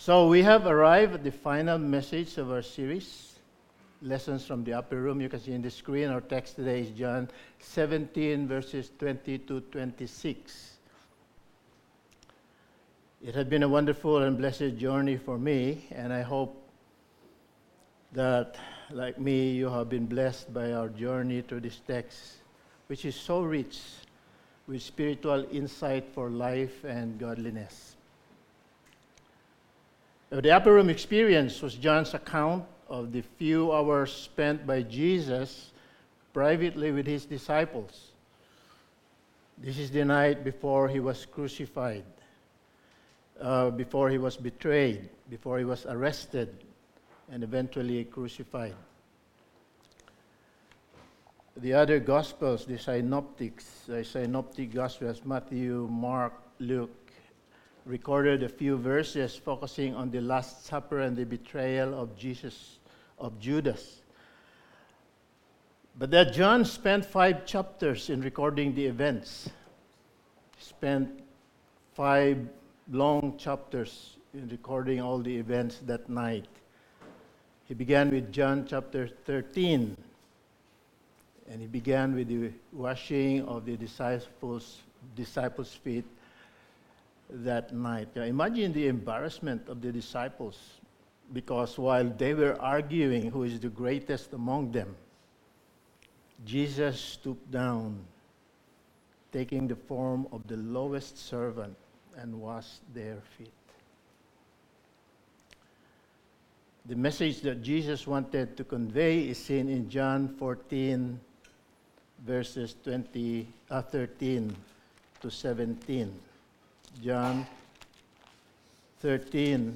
So we have arrived at the final message of our series, Lessons from the Upper Room. You can see on the screen, our text today is John 17, verses 20 to 26. It has been a wonderful and blessed journey for me, and I hope that, like me, you have been blessed by our journey through this text, which is so rich with spiritual insight for life and godliness. The Upper Room experience was John's account of the few hours spent by Jesus privately with his disciples. This is the night before he was crucified, before he was betrayed, before he was arrested, and eventually crucified. The other Gospels, the synoptic Gospels, Matthew, Mark, Luke, recorded a few verses focusing on the Last Supper and the betrayal of Judas. But that John spent 5 chapters in recording the events. He spent 5 long chapters in recording all the events that night. He began with John chapter 13, and he began with the washing of the disciples' feet that night. Now, imagine the embarrassment of the disciples, because while they were arguing who is the greatest among them, Jesus stooped down, taking the form of the lowest servant, and washed their feet. The message that Jesus wanted to convey is seen in John 14, verses 13 to 17. John 13,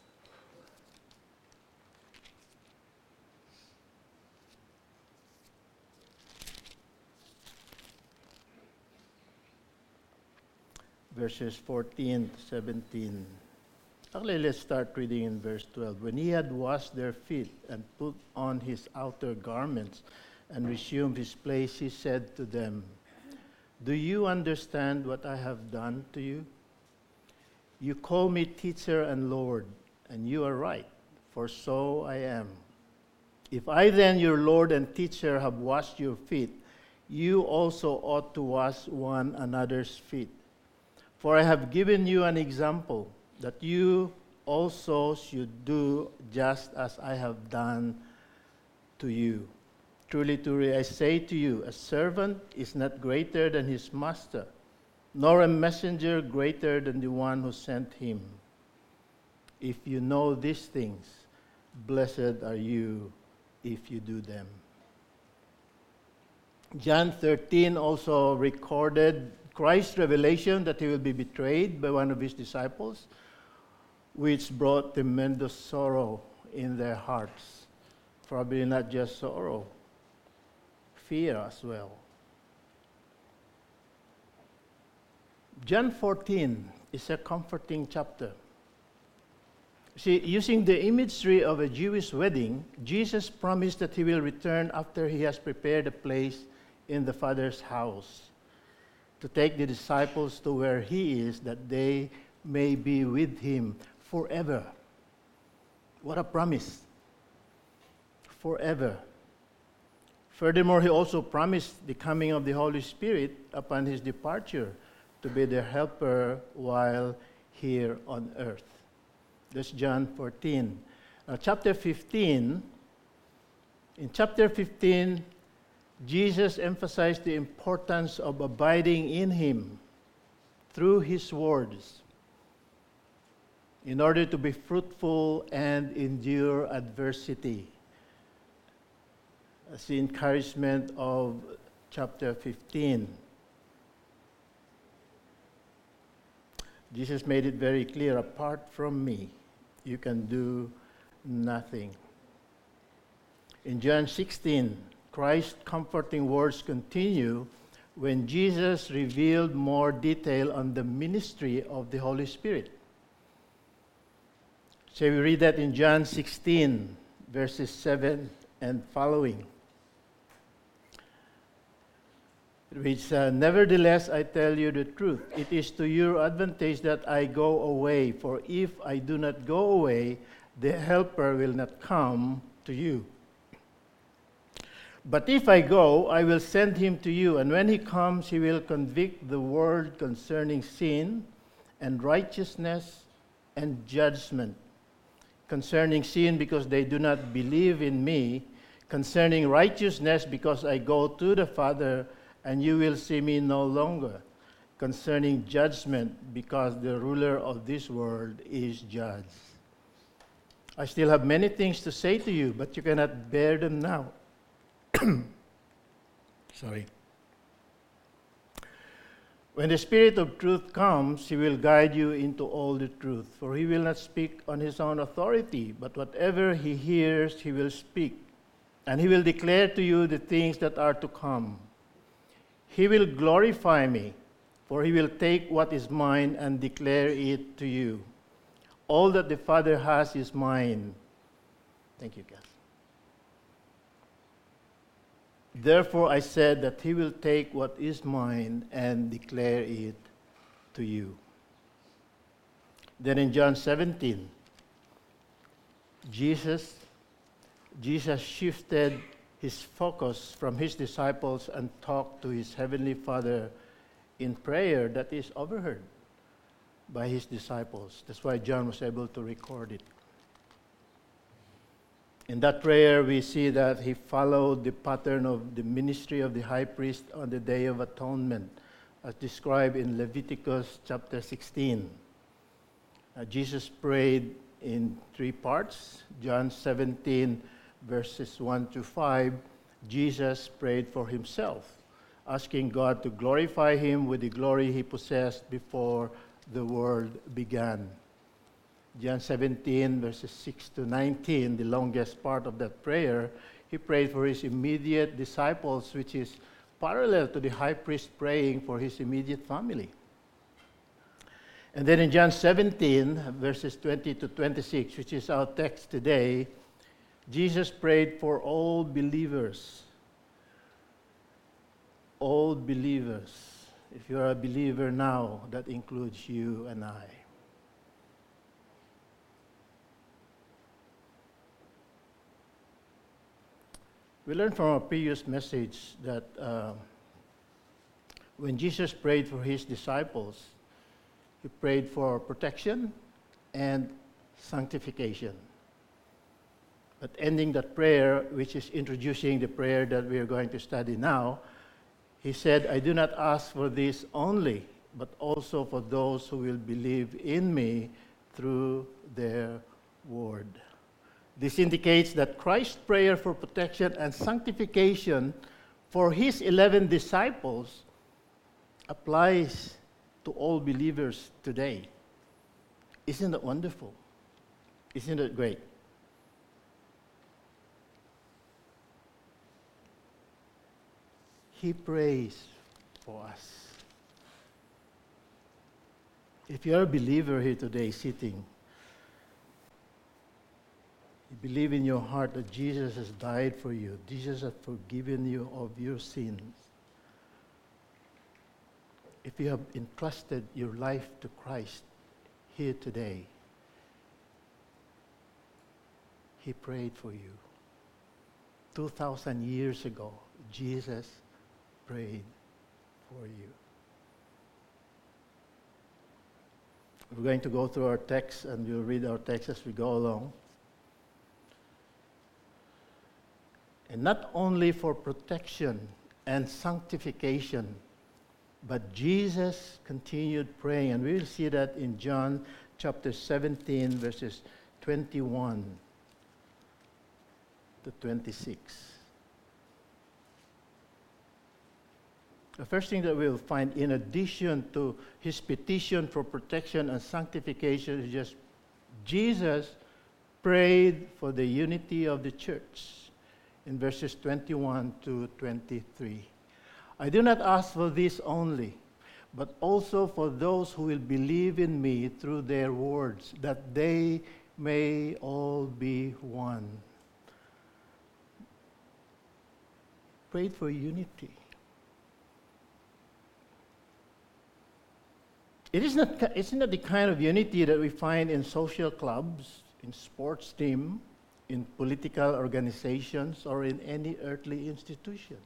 verses 14 to 17. Actually, let's start reading in verse 12. When he had washed their feet and put on his outer garments and resumed his place, he said to them, "Do you understand what I have done to you? You call me teacher and Lord, and you are right, for so I am. If I then, your Lord and teacher, have washed your feet, you also ought to wash one another's feet. For I have given you an example, that you also should do just as I have done to you. Truly, truly, I say to you, a servant is not greater than his master, nor a messenger greater than the one who sent him. If you know these things, blessed are you if you do them." John 13 also recorded Christ's revelation that he will be betrayed by one of his disciples, which brought tremendous sorrow in their hearts. Probably not just sorrow, fear as well. John 14 is a comforting chapter. See, using the imagery of a Jewish wedding, Jesus promised that he will return after he has prepared a place in the Father's house, to take the disciples to where he is, that they may be with him forever. What a promise! Forever. Furthermore, he also promised the coming of the Holy Spirit upon his departure, to be their helper while here on earth. That's John 14. Chapter 15. In chapter 15, Jesus emphasized the importance of abiding in him through his words in order to be fruitful and endure adversity. That's the encouragement of chapter 15. Jesus made it very clear, apart from me, you can do nothing. In John 16, Christ's comforting words continue when Jesus revealed more detail on the ministry of the Holy Spirit. So we read that in John 16, verses 7 and following. which nevertheless I tell you the truth. It is to your advantage that I go away, for if I do not go away, the Helper will not come to you. But if I go, I will send him to you, and when he comes, he will convict the world concerning sin and righteousness and judgment. Concerning sin, because they do not believe in me. Concerning righteousness, because I go to the Father, and you will see me no longer. Concerning judgment, because the ruler of this world is judged. I still have many things to say to you, but you cannot bear them now. Sorry. When the Spirit of truth comes, he will guide you into all the truth. For he will not speak on his own authority, but whatever he hears, he will speak. And he will declare to you the things that are to come. He will glorify me, for he will take what is mine and declare it to you. All that the Father has is mine. Thank you, Cass. Therefore I said that he will take what is mine and declare it to you. Then in John 17, Jesus shifted his focus from his disciples and talked to his heavenly Father in prayer that is overheard by his disciples. That's why John was able to record it. In that prayer, we see that he followed the pattern of the ministry of the high priest on the Day of Atonement, as described in Leviticus chapter 16. Jesus prayed in three parts. John 17, verses 1 to 5, Jesus prayed for himself, asking God to glorify him with the glory he possessed before the world began. John 17, verses 6 to 19, the longest part of that prayer, he prayed for his immediate disciples, which is parallel to the high priest praying for his immediate family. And then in John 17, verses 20 to 26, which is our text today, Jesus prayed for all believers. All believers. If you are a believer now, that includes you and I. We learned from our previous message that when Jesus prayed for his disciples, he prayed for protection and sanctification. But ending that prayer, which is introducing the prayer that we are going to study now, he said, I do not ask for this only, but also for those who will believe in me through their word. This indicates that Christ's prayer for protection and sanctification for his 11 disciples applies to all believers today. Isn't that wonderful? Isn't it great? He prays for us. If you're a believer here today sitting, you believe in your heart that Jesus has died for you, Jesus has forgiven you of your sins. If you have entrusted your life to Christ here today, he prayed for you. 2,000 years ago, Jesus prayed for you. We're going to go through our text, and we'll read our text as we go along. And not only for protection and sanctification, but Jesus continued praying. And we'll see that in John chapter 17, verses 21 to 26. The first thing that we'll find, in addition to his petition for protection and sanctification, is just Jesus prayed for the unity of the church in verses 21 to 23. I do not ask for this only, but also for those who will believe in me through their words, that they may all be one. Prayed for unity. It's not the kind of unity that we find in social clubs, in sports team, in political organizations, or in any earthly institution.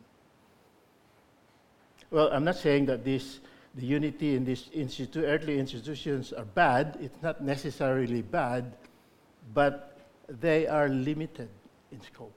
Well, I'm not saying that the unity in these earthly institutions are bad. It's not necessarily bad, but they are limited in scope.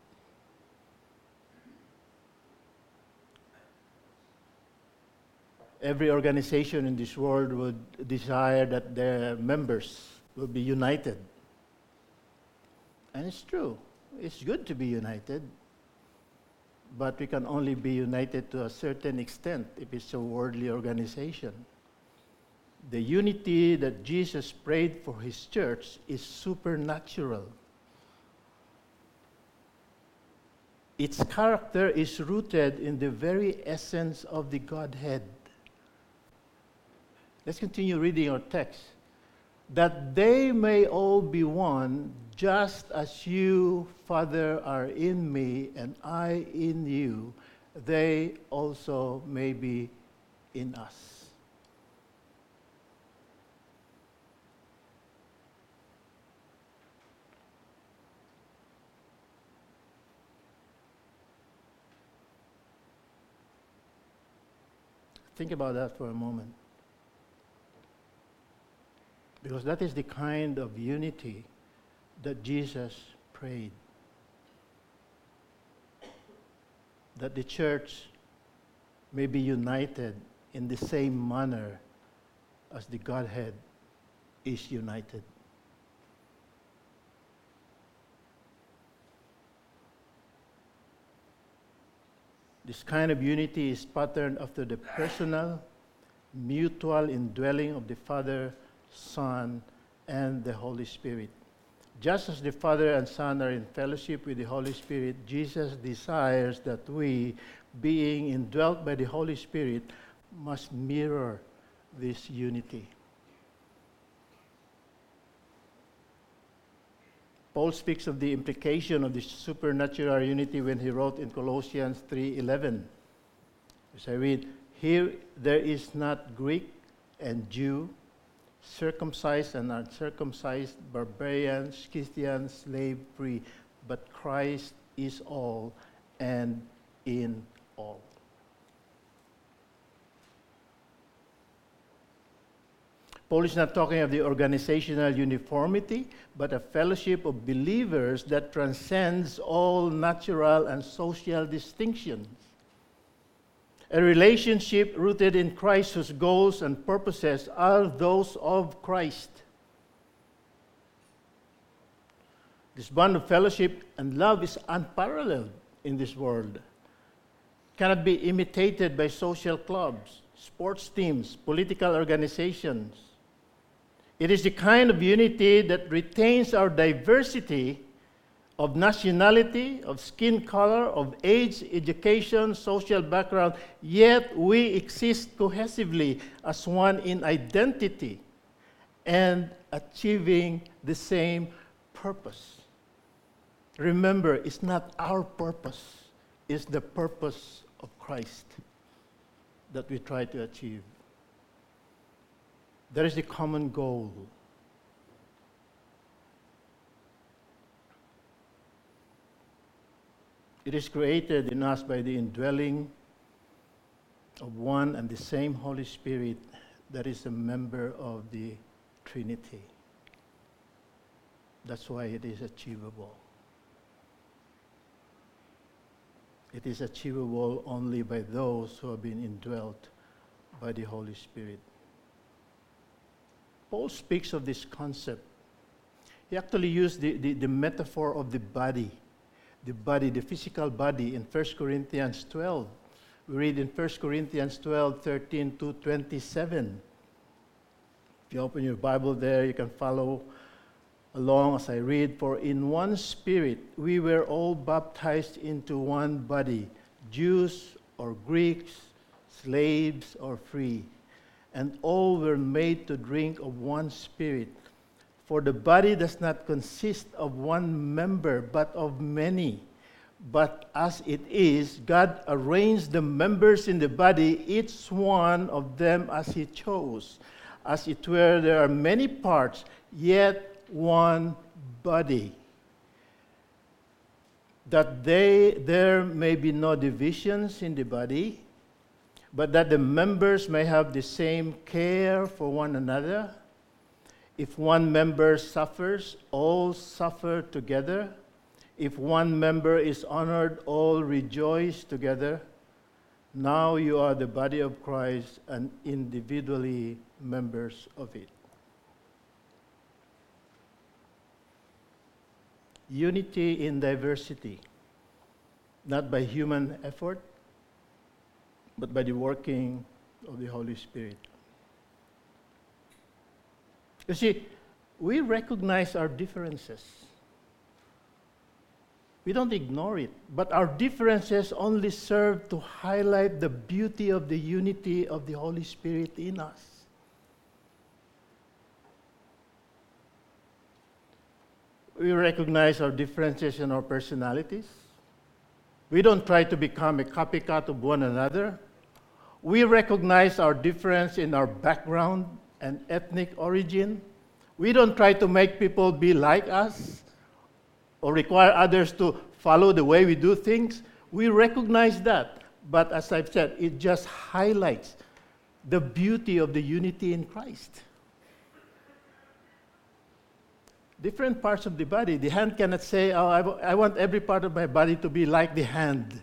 Every organization in this world would desire that their members will be united. And it's true. It's good to be united. But we can only be united to a certain extent if it's a worldly organization. The unity that Jesus prayed for his church is supernatural. Its character is rooted in the very essence of the Godhead. Let's continue reading our text. That they may all be one, just as you, Father, are in me, and I in you, they also may be in us. Think about that for a moment. Because that is the kind of unity that Jesus prayed. That the church may be united in the same manner as the Godhead is united. This kind of unity is patterned after the personal, mutual indwelling of the Father, Son, and the Holy Spirit. Just as the Father and Son are in fellowship with the Holy Spirit, Jesus desires that we, being indwelt by the Holy Spirit, must mirror this unity. Paul speaks of the implication of this supernatural unity when he wrote in Colossians 3:11. As I read, "Here there is not Greek and Jew, circumcised and uncircumcised, barbarian, Scythian, slave, free, but Christ is all and in all." Paul is not talking of the organizational uniformity, but a fellowship of believers that transcends all natural and social distinctions. A relationship rooted in Christ whose goals and purposes are those of Christ. This bond of fellowship and love is unparalleled in this world. Cannot be imitated by social clubs, sports teams, political organizations. It is the kind of unity that retains our diversity of nationality, of skin color, of age, education, social background, yet we exist cohesively as one in identity and achieving the same purpose. Remember, it's not our purpose, it's the purpose of Christ that we try to achieve. There is the common goal. It is created in us by the indwelling of one and the same Holy Spirit that is a member of the Trinity. That's why it is achievable. It is achievable only by those who have been indwelt by the Holy Spirit. Paul speaks of this concept. He actually used the metaphor of the body, the physical body in 1 Corinthians 12. We read in 1 Corinthians 12, 13 to 27. If you open your Bible there, you can follow along as I read. "For in one Spirit we were all baptized into one body, Jews or Greeks, slaves or free, and all were made to drink of one Spirit. For the body does not consist of one member, but of many. But as it is, God arranged the members in the body, each one of them as He chose. as it were there are many parts, yet one body. That there may be no divisions in the body, but that the members may have the same care for one another. If one member suffers, all suffer together. If one member is honored, all rejoice together. Now you are the body of Christ and individually members of it. Unity in diversity, not by human effort, but by the working of the Holy Spirit. You see, we recognize our differences. We don't ignore it, but our differences only serve to highlight the beauty of the unity of the Holy Spirit in us. We recognize our differences in our personalities. We don't try to become a copycat of one another. We recognize our difference in our background and ethnic origin. We don't try to make people be like us or require others to follow the way we do things. We recognize that. But as I've said, it just highlights the beauty of the unity in Christ. Different parts of the body. The hand cannot say, oh, I want every part of my body to be like the hand.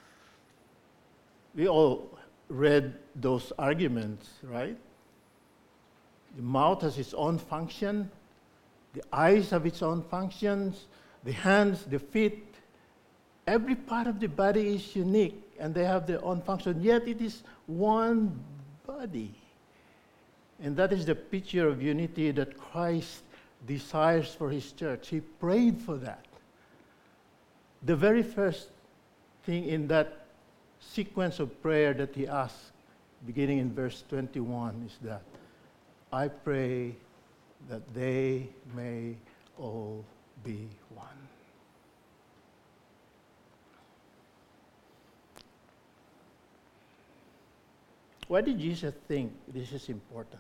We all read those arguments, right? The mouth has its own function. The eyes have its own functions. The hands, the feet. Every part of the body is unique, and they have their own function. Yet it is one body. And that is the picture of unity that Christ desires for his church. He prayed for that. The very first thing in that sequence of prayer that he asked, beginning in verse 21, is that, I pray that they may all be one. Why did Jesus think this is important?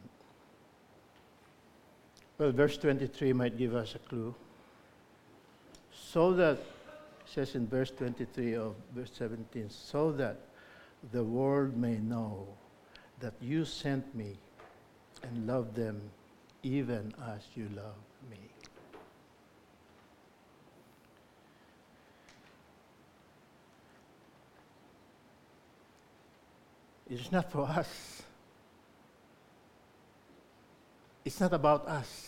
Well, verse 23 might give us a clue. So that, it says in verse 23 of verse 17, so that the world may know that you sent me and love them even as you love me. It's not for us. It's not about us.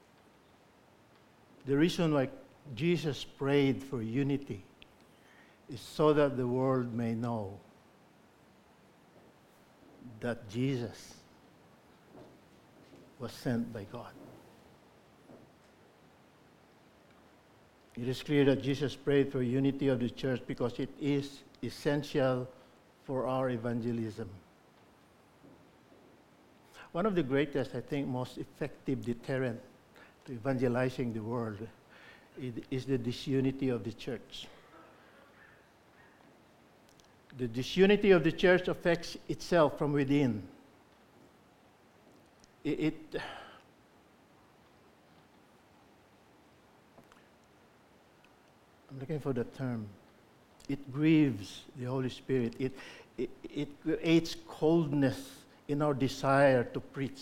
The reason why Jesus prayed for unity is so that the world may know that Jesus was sent by God. It is clear that Jesus prayed for unity of the church because it is essential for our evangelism. One of the greatest, I think, most effective deterrent to evangelizing the world is the disunity of the church. The disunity of the church affects itself from within. I'm looking for the term. It grieves the Holy Spirit. It creates coldness in our desire to preach.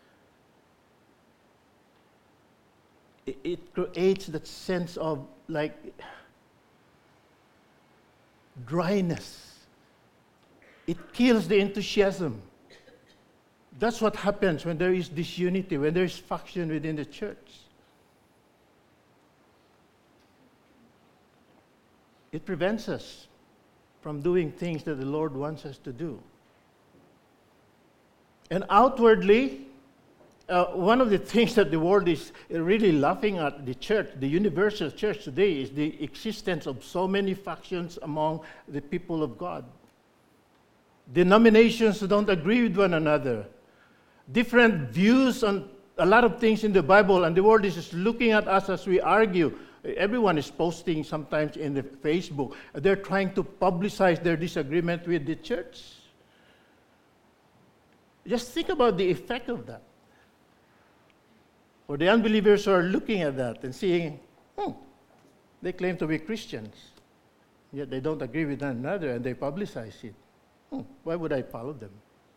It creates that sense of like dryness. It kills the enthusiasm. That's what happens when there is disunity, when there is faction within the church. It prevents us from doing things that the Lord wants us to do. And outwardly, one of the things that the world is really laughing at the church, the universal church today, is the existence of so many factions among the people of God. Denominations don't agree with one another. Different views on a lot of things in the Bible, and the world is just looking at us as we argue. Everyone is posting sometimes in the Facebook. They're trying to publicize their disagreement with the church. Just think about the effect of that. For the unbelievers who are looking at that and seeing, they claim to be Christians, yet they don't agree with one another and they publicize it. Why would I follow them?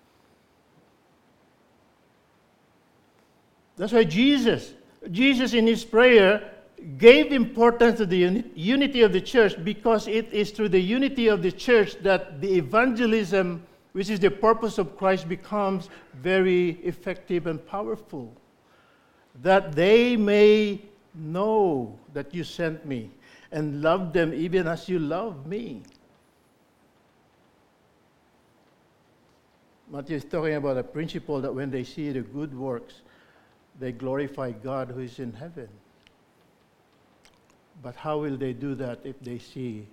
That's why Jesus in his prayer gave importance to the unity of the church, because it is through the unity of the church that the evangelism, which is the purpose of Christ, becomes very effective and powerful. That they may know that you sent me and love them even as you love me. Matthew is talking about a principle that when they see the good works, they glorify God who is in heaven. But how will they do that if they see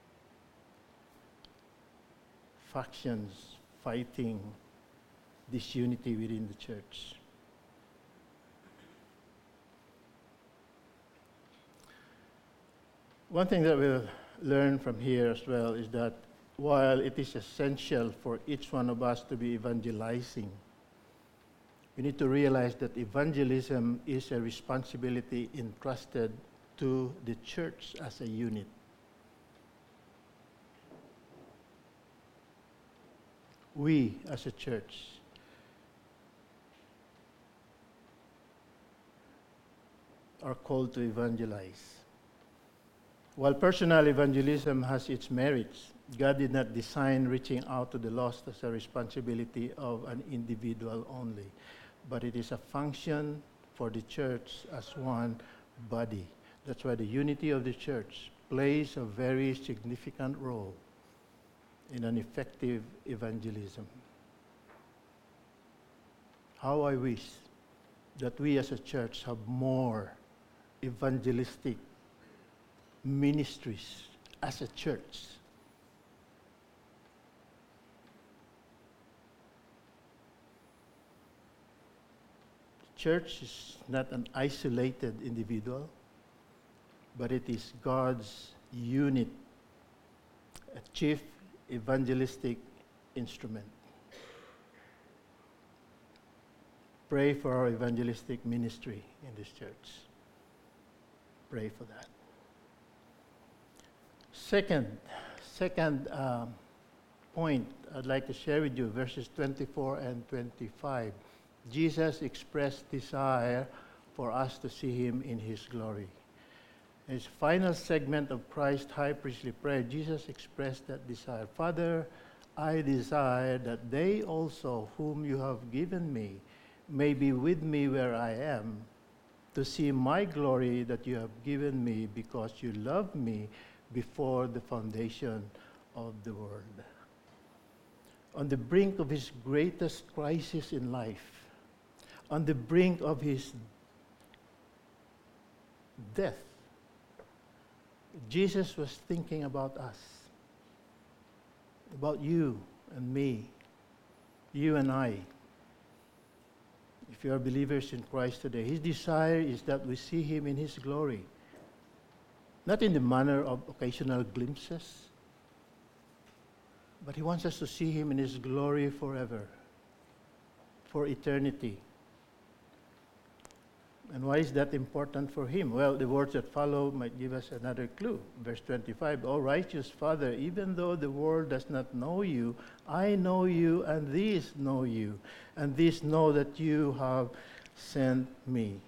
factions fighting disunity within the church? One thing that we'll learn from here as well is that while it is essential for each one of us to be evangelizing, we need to realize that evangelism is a responsibility entrusted to the church as a unit. We as a church are called to evangelize. While personal evangelism has its merits, God did not design reaching out to the lost as a responsibility of an individual only, but it is a function for the church as one body. That's why the unity of the church plays a very significant role in an effective evangelism. How I wish that we as a church have more evangelistic ministries as a church. Church is not an isolated individual, but it is God's unit, a chief evangelistic instrument. Pray for our evangelistic ministry in this church. Pray for that. Second point I'd like to share with you, verses 24 and 25. Jesus expressed desire for us to see him in his glory. In his final segment of Christ's high priestly prayer, Jesus expressed that desire. Father, I desire that they also whom you have given me may be with me where I am, to see my glory that you have given me because you loved me before the foundation of the world. On the brink of his greatest crisis in life, on the brink of his death, Jesus was thinking about us, about you and me, you and I. If you are believers in Christ today, his desire is that we see him in his glory, not in the manner of occasional glimpses, but he wants us to see him in his glory forever, for eternity. And why is that important for him? Well, the words that follow might give us another clue. Verse 25, O righteous Father, even though the world does not know you, I know you, and these know you, and these know that you have sent me.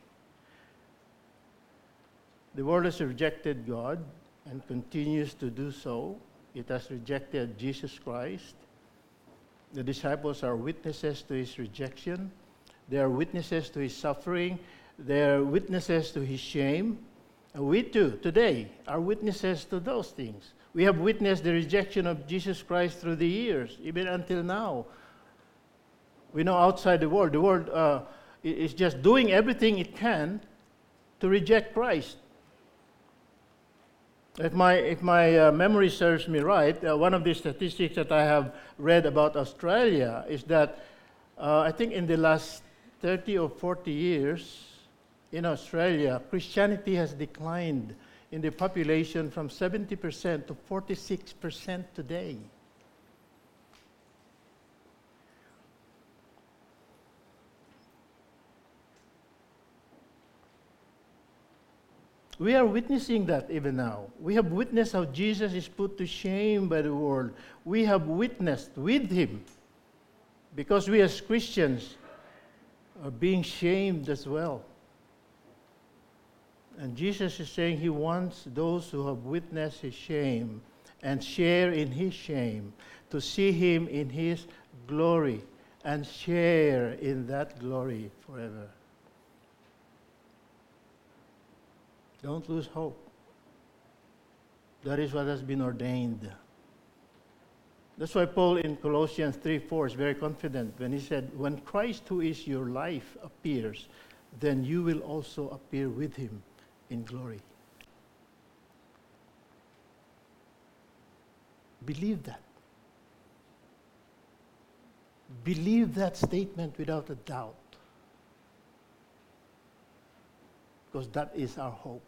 The world has rejected God and continues to do so. It has rejected Jesus Christ. The disciples are witnesses to his rejection. They are witnesses to his suffering. They are witnesses to his shame. And we too, today, are witnesses to those things. We have witnessed the rejection of Jesus Christ through the years, even until now. We know outside the world is just doing everything it can to reject Christ. If my memory serves me right, one of the statistics that I have read about Australia is that I think in the last 30 or 40 years, in Australia, Christianity has declined in the population from 70% to 46% today. We are witnessing that even now. We have witnessed how Jesus is put to shame by the world. We have witnessed with him because we as Christians are being shamed as well. And Jesus is saying he wants those who have witnessed his shame and share in his shame to see him in his glory and share in that glory forever. Don't lose hope. That is what has been ordained. That's why Paul in Colossians 3:4 is very confident when he said, when Christ, who is your life, appears, then you will also appear with him in glory. Believe that. Believe that statement without a doubt. Because that is our hope.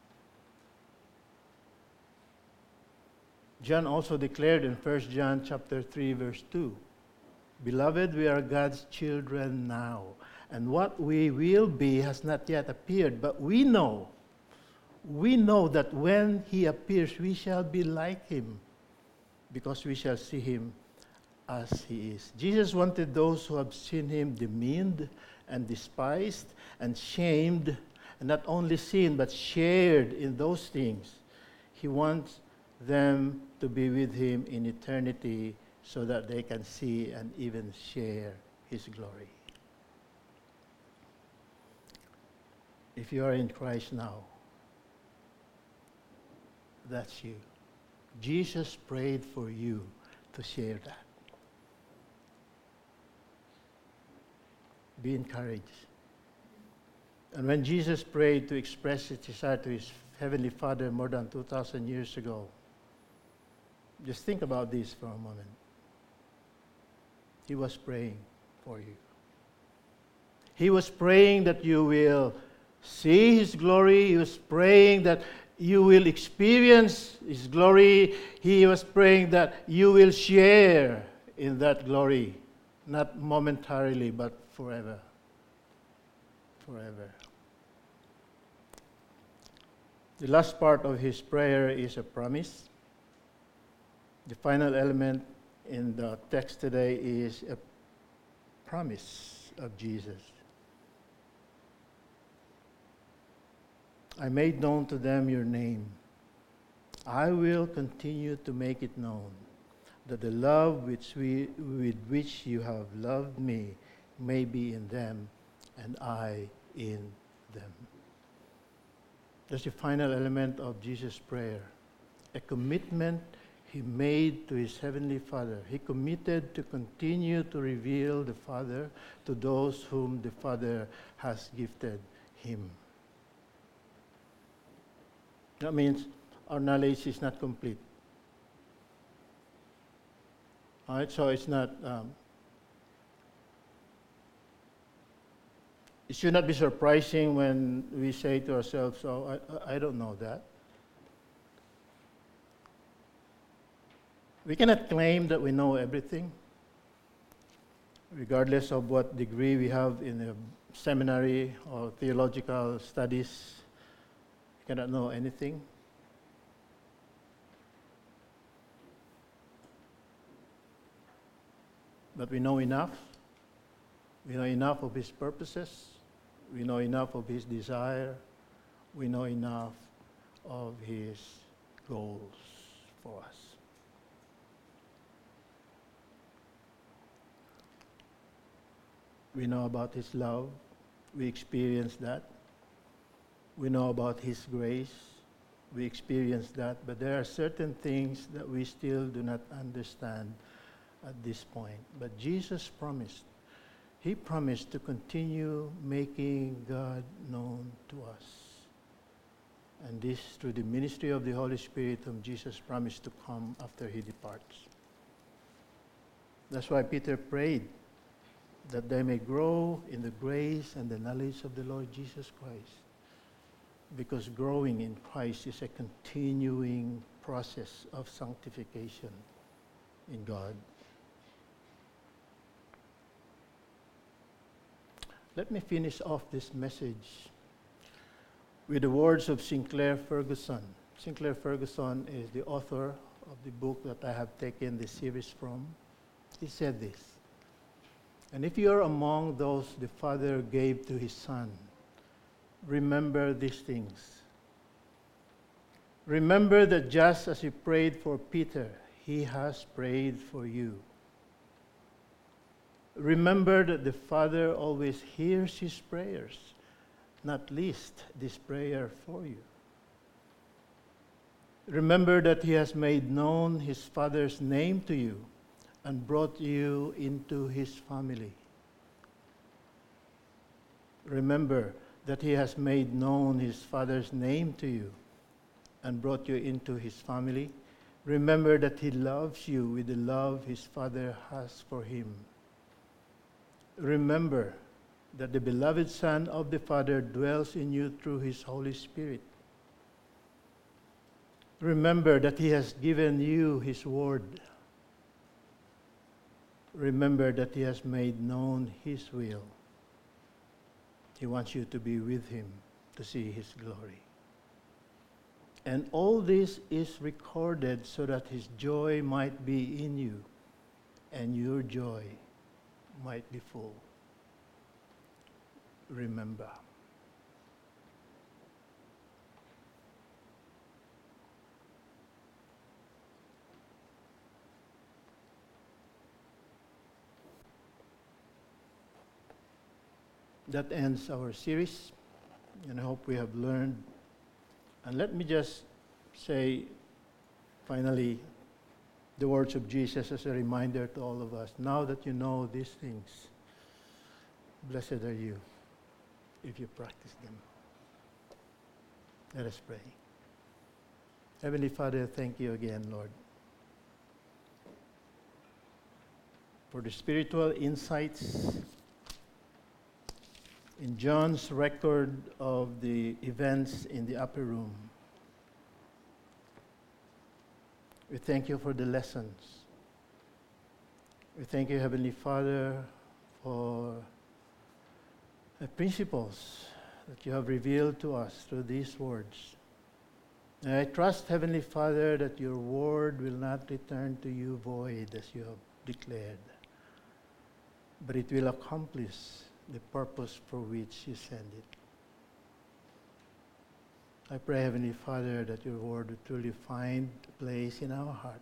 John also declared in 1 John chapter 3, verse 2, Beloved, we are God's children now, and what we will be has not yet appeared, but we know that when he appears, we shall be like him, because we shall see him as he is. Jesus wanted those who have seen him demeaned and despised and shamed, and not only seen, but shared in those things. He wants them to be with him in eternity so that they can see and even share his glory. If you are in Christ now, that's you. Jesus prayed for you to share that. Be encouraged. And when Jesus prayed to express his desire to his Heavenly Father more than 2,000 years ago, just think about this for a moment. He was praying for you. He was praying that you will see his glory. He was praying that you will experience his glory. He was praying that you will share in that glory, not momentarily, but forever. Forever. The last part of his prayer is a promise. The final element in the text today is a promise of Jesus. I made known to them your name. I will continue to make it known, that the love with which you have loved me may be in them, and I in them. That's the final element of Jesus' prayer. A commitment he made to his Heavenly Father. He committed to continue to reveal the Father to those whom the Father has gifted him. That means our knowledge is not complete. All right, so it's not. It should not be surprising when we say to ourselves, "Oh, I don't know that." We cannot claim that we know everything, regardless of what degree we have in a seminary or theological studies. We cannot know anything. But we know enough. We know enough of his purposes. We know enough of his desire. We know enough of his goals for us. We know about his love. We experience that. We know about his grace. We experience that. But there are certain things that we still do not understand at this point. But Jesus promised. He promised to continue making God known to us. And this through the ministry of the Holy Spirit whom Jesus promised to come after he departs. That's why Peter prayed that they may grow in the grace and the knowledge of the Lord Jesus Christ. Because growing in Christ is a continuing process of sanctification in God. Let me finish off this message with the words of Sinclair Ferguson. Sinclair Ferguson is the author of the book that I have taken this series from. He said this, "And if you are among those the Father gave to his Son, remember these things. Remember that just as he prayed for Peter, he has prayed for you. Remember that the Father always hears his prayers, not least this prayer for you. Remember that he has made known his Father's name to you and brought you into his family. Remember that he has made known his Father's name to you and brought you into his family. Remember that he loves you with the love his Father has for him. Remember that the beloved Son of the Father dwells in you through his Holy Spirit. Remember that he has given you his word. Remember that he has made known his will. He wants you to be with him to see his glory. And all this is recorded so that his joy might be in you and your joy might be full. Remember." That ends our series, and I hope we have learned. And let me just say, finally, the words of Jesus as a reminder to all of us. Now that you know these things, blessed are you if you practice them. Let us pray. Heavenly Father, thank you again, Lord, for the spiritual insights in John's record of the events in the upper room. We thank you for the lessons. We thank you, Heavenly Father, for the principles that you have revealed to us through these words. And I trust, Heavenly Father, that your word will not return to you void as you have declared, but it will accomplish the purpose for which you send it. I pray, Heavenly Father, that your word will truly find a place in our heart.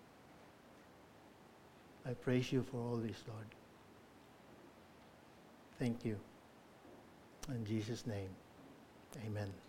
I praise you for all this, Lord. Thank you. In Jesus' name, amen.